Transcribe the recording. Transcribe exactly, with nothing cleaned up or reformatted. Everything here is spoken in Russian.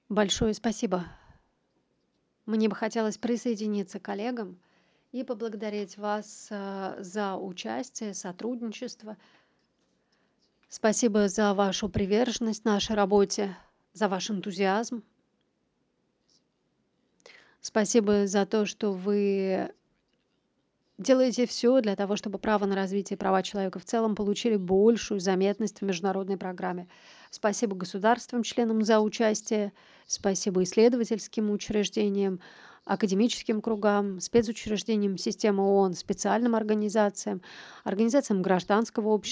Большое спасибо. Мне бы хотелось присоединиться к коллегам и поблагодарить вас а, за участие, сотрудничество. Спасибо за вашу приверженность нашей работе, за ваш энтузиазм. Спасибо за то, что вы делаете все для того, чтобы право на развитие и права человека в целом получили большую заметность в международной программе. Спасибо государствам, членам за участие, спасибо исследовательским учреждениям, академическим кругам, спецучреждениям системы ООН, специальным организациям, организациям гражданского общества.